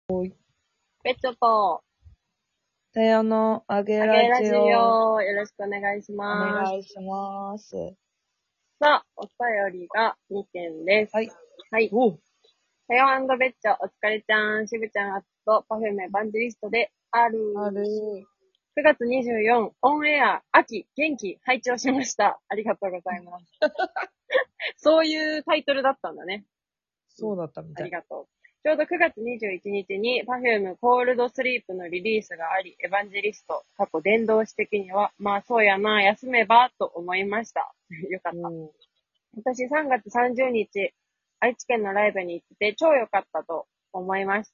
ペッチョと、 さよのあげあげラジラジオ。 オ、よろしくお願いしおます。 願いします。 さあ、お便りが2件です。 はい。 はい。 おう。 さよベッチョ、お疲れちゃん、しぶちゃん、パフェムエヴァンジェリストである。 ある。 9月24、オンエア、秋、元気、拝聴しました。ありがとうございます。そういうタイトルだったんだね。 そうだったみたい。 ありがとう。ちょうど9月21日に Perfume コールドスリープのリリースがあり、エヴァンジェリスト、過去伝道師的には、まあそうやな、休めば、と思いました。よかった。私3月30日、愛知県のライブに行ってて超良かったと思いました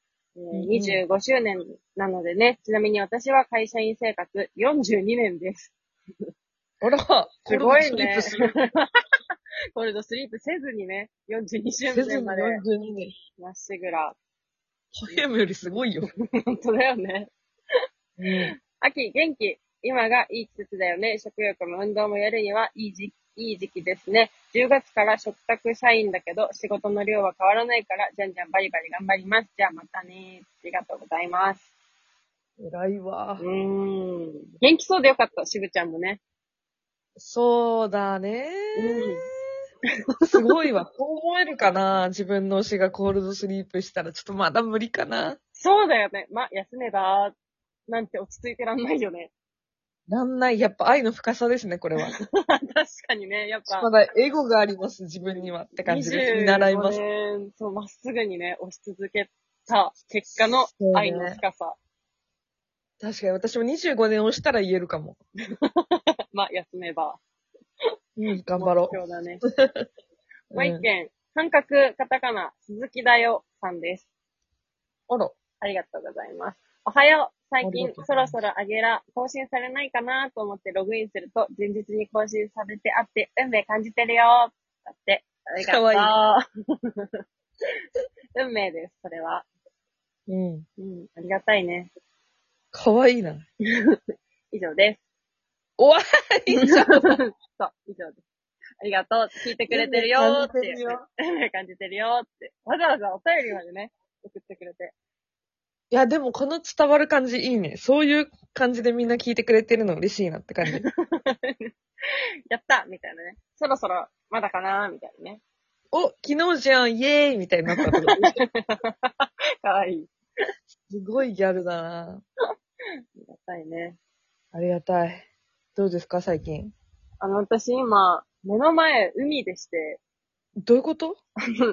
。25周年なのでね、ちなみに私は会社員生活42年です。 あら、 すごいね。 コールドスリープする。 コールドスリープせずにね、42周せずに年まで 42年。 まっしぐら。 Perfumeよりすごいよ。 本当だよね。 うん。 秋、元気。今がいい季節だよね。食欲も運動もやるにはいい時期ですね。10月から嘱託社員だけど、仕事の量は変わらないから、じゃんじゃんバリバリ頑張ります。じゃあまたね。ありがとうございます。 偉いわ。 元気そうでよかった、しぶちゃんもね。 そうだね。すごいわ。こう思えるかな、自分の推しがコールドスリープしたらちょっとまだ無理かな。 そうだよね。休めば、なんて落ち着いてらんないよね。 なんない。やっぱ愛の深さですね、これは。 確かにね、やっぱ、 まだエゴがあります、自分には。って感じです。見 25 習います。 年、そう、まっすぐにね、押し続けた結果の愛の深さ。 確かに私も25年押したら言えるかも。 休めば。 頑張ろ目標だね。 う。 もう一件、感覚、カタカナ、鈴木だよ、さんです。 あら。 ありがとうございます。おはよう。最近ありがとうご、 そろざいます。 そろあげら、更新されないかなと思ってログインすると、前日に更新されてあって、運命感じてるよ。だって。ありがとう。 かわいい。 運命です、それは。 うん。 ありがたいね。 かわいいな。 以上です。 終わりじゃん。 そう、以上です。ありがとう。聞いてくれてるよーって。運命感じてるよーって。わざわざお便りまでね、送ってくれて。 いや、でもこの伝わる感じいいね。そういう感じでみんな聞いてくれてるの嬉しいなって感じ。 やったみたいなね。そろそろ、まだかなみたいなね。 お、昨日じゃん、イエーイみたいになったとか。 かわいい。 すごいギャルだな。 ありがたいね。 ありがたい。どうですか、最近。 私今、目の前、海でして、 どういうこと？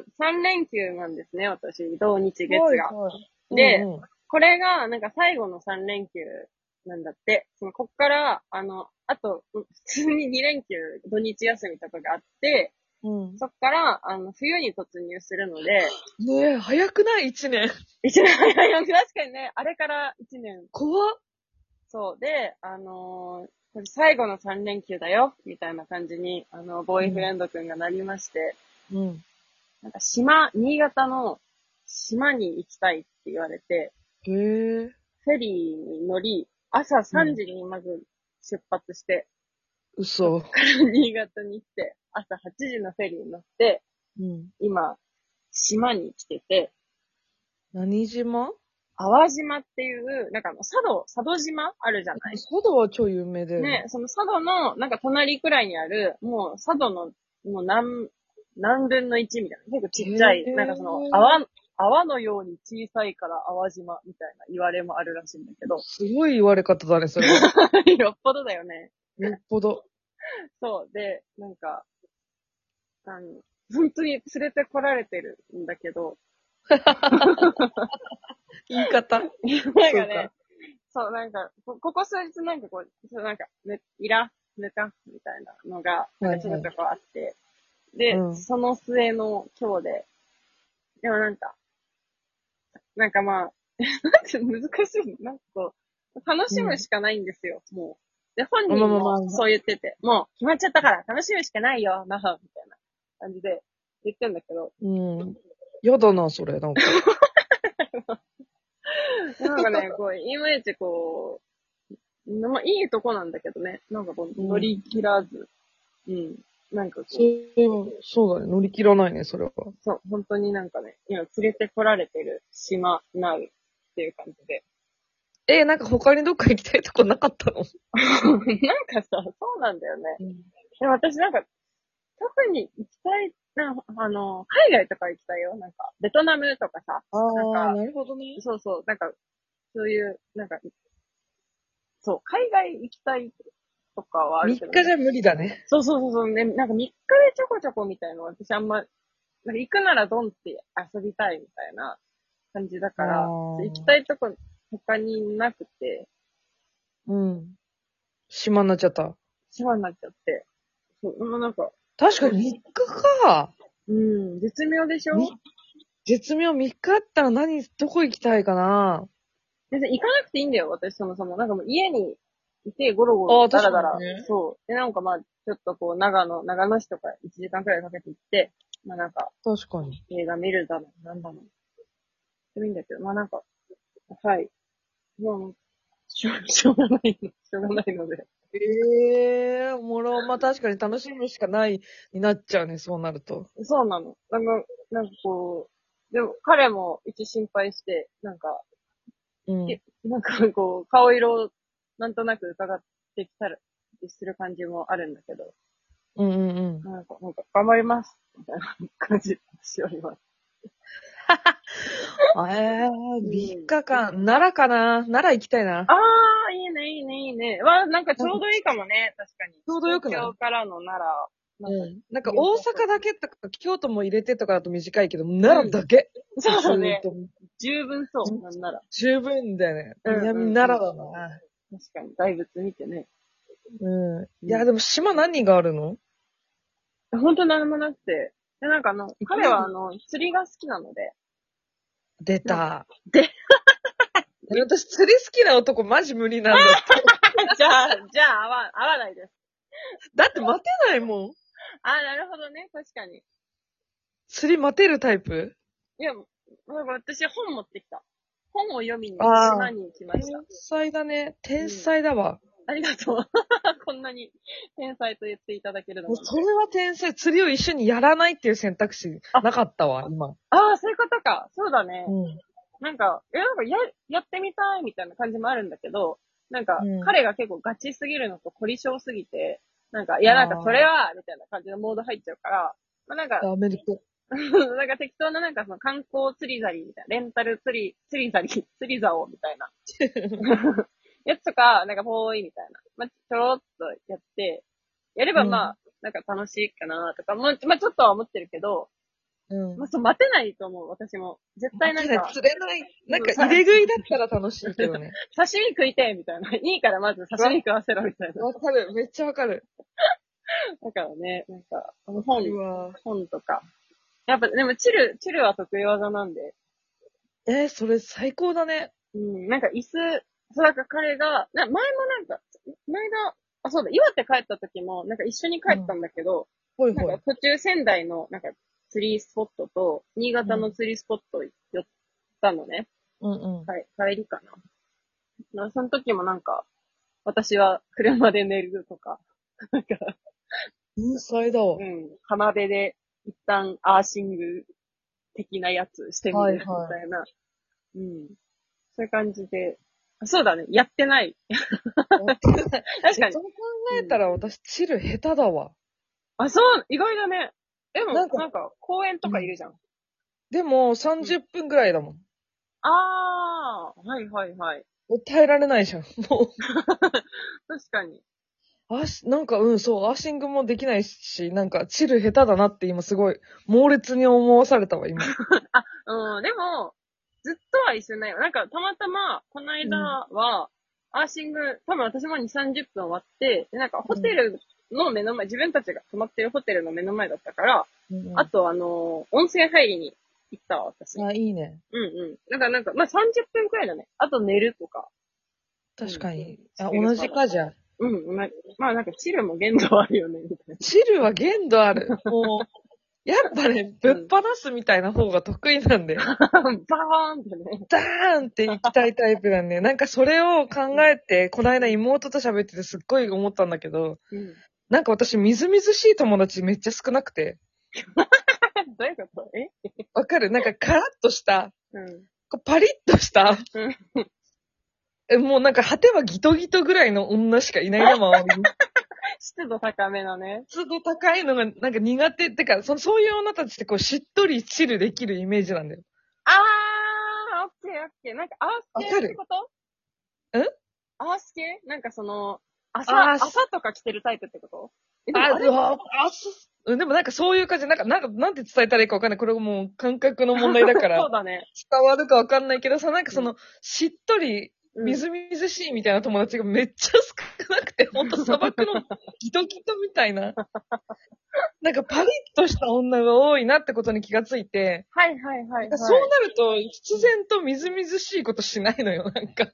3連休なんですね、私、土日月が。 はい。 で、これが、なんか最後の3連休なんだって。こっから、あと、普通に2連休、土日休みとかがあって、そっから、冬に突入するので。 ねえ、早くない？ 1 年。 1年早いよ。確かにね、あれから1年。 怖っ。 そう。で、これ最後の3連休だよ、みたいな感じに、ボーイフレンドくんがなりまして、なんか新潟の島に行きたいって言われて、 へえ。 フェリーに乗り、朝3時にまず出発して、そっ嘘。 から新潟に行って、朝8時のフェリーに乗って、今、島に来てて、 何島？ 淡島っていう、なんか佐渡島あるじゃない？ 佐渡は超有名だよね。 ね、その佐渡の、なんか隣くらいにある、もう佐渡の、もう何分の1みたいな。結構ちっちゃい、なんか泡のように小さいから淡島みたいな言われもあるらしいんだけど。 すごい言われ方だね、それは。 よっぽどだよね。 よっぽど。 そう。で、なんか、本当に連れてこられてるんだけど。 言い方なんかね、そう、なんか、ここ数日なんかこう、なんか、ぬかみたいなのが、なんかちょこちょこあって、で、その末の今日で、でもなんかまあ、なんか難しい。なんかこう、楽しむしかないんですよ、もう。で、本人もそう言ってて、もう決まっちゃったから楽しむしかないよ、なみたいな感じで言ってんだけど。 やだな、それ、なんか。 なんかね、こう、いまいちこう、まあ、いいとこなんだけどね、なんかこう、乗り切らず、なんかこう。 そうだね、乗り切らないね、それは。 そう、本当になんかね、今連れてこられてる島なうっていう感じで。 なんか他にどっか行きたいとこなかったの？ なんかさ、そうなんだよね。でも私なんか、特に行きたい、海外とか行きたいよ。なんか、ベトナムとかさ。なんか、 なるほどね。 そうそう、なんか、そういう、なんか、そう、海外行きたいとかはある 3 けど、 日じゃ無理だね。 そうそうそうそう、ね、なんか3日でちょこちょこみたいなの私あんま、なんか行くならドンって遊びたいみたいな感じだから、行きたいとこ他になくて、 うん。島になっちゃった。 島になっちゃって。そう、もうなんか、 確かに3日か。 うん、絶妙でしょ？ 絶妙3日あったらどこ行きたいかな。 全然行かなくていいんだよ、私そもそも。なんかもう家にいてゴロゴロ、だらだら、 ね、 そう。で、なんかまあ、ちょっとこう、長野市とか1時間くらいかけて行って、まあなんか、 確かに。 映画見るだの、なんだの。でもいいんだけど、まあなんか、はい。もう、しょうがないの、しょうがないので。 おもろ。まあ確かに楽しむしかないになっちゃうね、そうなると。 そうなの。なんかこう、でも彼も一心配して、なんか、 うん。 なんかこう、顔色をなんとなく伺ってきたりする感じもあるんだけど、 うんうんうん。 なんか頑張ります、みたいな感じしております。 3日間。奈良かな？奈良行きたいな。 ああ、いいね、いいね、いいね。なんかちょうどいいかもね、確かに。 ちょうどよくない？ 東京からの奈良。 なんか大阪だけとか京都も入れてとかだと短いけど、奈良だけ。 そうだね。十分そう、なんなら。 十分だよね。南奈良だな。 確かに、大仏見てね。 いや、でも島何があるの？ 本当何もなくて。で、なんか彼は釣りが好きなので。 出た。 で、 私釣り好きな男マジ無理なんだって。 じゃあ合わないです。 だって待てないもん。 なるほどね。確かに。 釣り待てるタイプ？ いや、なんか私本持ってきた。本を読みに島に行きました。 天才だね。天才だわ。 ありがとう。こんなに天才と言っていただけるのも。 それは天才。釣りを一緒にやらないっていう選択肢なかったわ、今。 そういうことか。そうだね。なんかやってみたいみたいな感じもあるんだけど、なんか、彼が結構ガチすぎるのと凝り性すぎて、なんか、なんかそれは、みたいな感じのモード入っちゃうから、まあなんか、 アメリカ。 なんか適当ななんかその観光釣り針みたいな、レンタル釣り竿みたいな。やつとか、なんかぽーいみたいな。まあ、ちょろっとやって、やればまあ、なんか楽しいかなとか、まあちょっとは思ってるけど、まあ待てないと思う、私も。絶対なんか。 釣れない。なんか入れ食いだったら楽しいけどね。 刺身食いてみたいな。いいからまず刺身食わせろみたいな。 わかる。めっちゃわかる。 だからね、なんか、本とか。やっぱ、でもチルは得意技なんで。 それ最高だね。 なんか椅子、そう、なんか彼が、前もなんか、そうだ、岩手帰った時も、なんか一緒に帰ったんだけど、なんか途中仙台の、なんか釣りスポットと、新潟の釣りスポット寄ったのね。帰りかな。その時もなんか、私は車で寝るとか、なんか、 天才だわ。 浜辺で一旦アーシング的なやつしてみるみたいな。そういう感じで。そうだね。やってない。確かに。 そう考えたら私、チル下手だわ。 そう、意外だね。でも、なんか、公園とかいるじゃん。 でも、30分ぐらいだもん。 はいはいはい。 耐えられないじゃん、もう。 確かに。 なんか、そう、アーシングもできないし、なんか、チル下手だなって今すごい、猛烈に思わされたわ、今。 でも、ずっとは一緒ないよ。なんか、たまたま、この間は、アーシング、多分私も2、30分終わって、なんか、ホテルの目の前、自分たちが泊まってるホテルの目の前だったから、あと、温泉入りに行ったわ、私。 いいね。 なんか、まあ、30分くらいだね。あと寝るとか。 確かに。同じかじゃ。 まあなんかチルも限度あるよね、みたいな。 チルは限度ある。もう、やっぱね、ぶっ放すみたいな方が得意なんで。バーンってね。 ダーンって行きたいタイプなんで。なんかそれを考えて、この間妹と喋っててすっごい思ったんだけど、なんか私みずみずしい友達めっちゃ少なくて。 どういうこと？ わかる？なんかカラッとした、 パリッとしたうんもうなんか果てはギトギトぐらいの女しかいないな、周りに。 湿度高めのね。 湿度高いのがなんか苦手ってか、そういう女たちってこうしっとりチルできるイメージなんだよ。 オッケーオッケー。なんかアース系ってことんアース系なんかその、 アース朝とか着てるタイプってことでもあ、 あれでもなんかそういう感じ、なんて伝えたらいいかわかんない。これもう感覚の問題だかそらうだね。 伝わるかわかんないけどさ、なんかその、しっとり、 うんみずみずしいみたいな友達がめっちゃ少なくて、ほんと砂漠のギトギトみたいな。なんかパリッとした女が多いなってことに気がついて、 はいはいはい、はい。 そうなると必然とみずみずしいことしないのよ、なんか。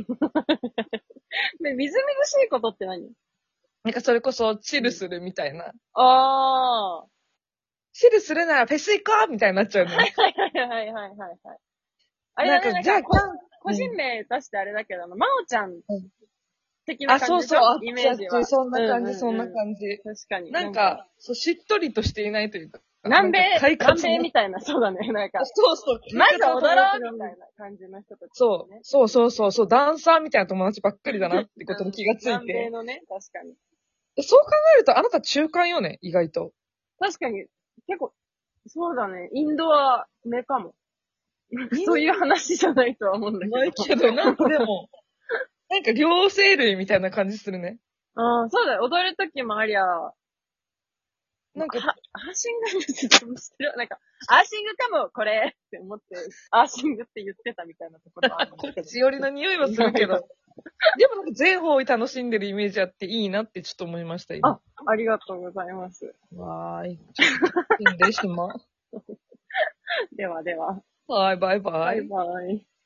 で、みずみずしいことって何なんかそれこそチルするみたいな。 ああ。 チルするならフェス行こうみたいになっちゃうのよ。 はいはいはいはいはい。あれだね、 なんかじゃあ個人名出してあれだけど、まおちゃん的あ、 な感じでしょそうそう、 イメージは。 そんな感じ、 うんうんうんそんな感じ。 確かに。 なんか、そう、しっとりとしていないというか。 南南米みたいな、そうだね、なんか。 そうそう。 まず踊ろうみたいな感じの人たち、ね。 そう、ダンサーみたいな友達ばっかりだなってことに気がつい南米て。 のね、確かに。 そう考えるとあなた中間よね、意外と。 確かに、結構、そうだね、インドは目かも。そういう話じゃないとは思うんだけど。 ないけど、なんかでも、なんか両生類みたいな感じするね。 ああ、そうだよ、踊るときもありゃ、 なんか、 アーシングってずっとしてる。なんか、アーシングかも、これって思って、アーシングって言ってたみたいなところはあるんこだけど。 っち寄りの匂いはするけど。でもなんか全方位楽しんでるイメージあっていいなってちょっと思いました、今。 ありがとうございます。 わーい。いいんでしま。 ではでは。 はい、バイバイ。 バイバイ。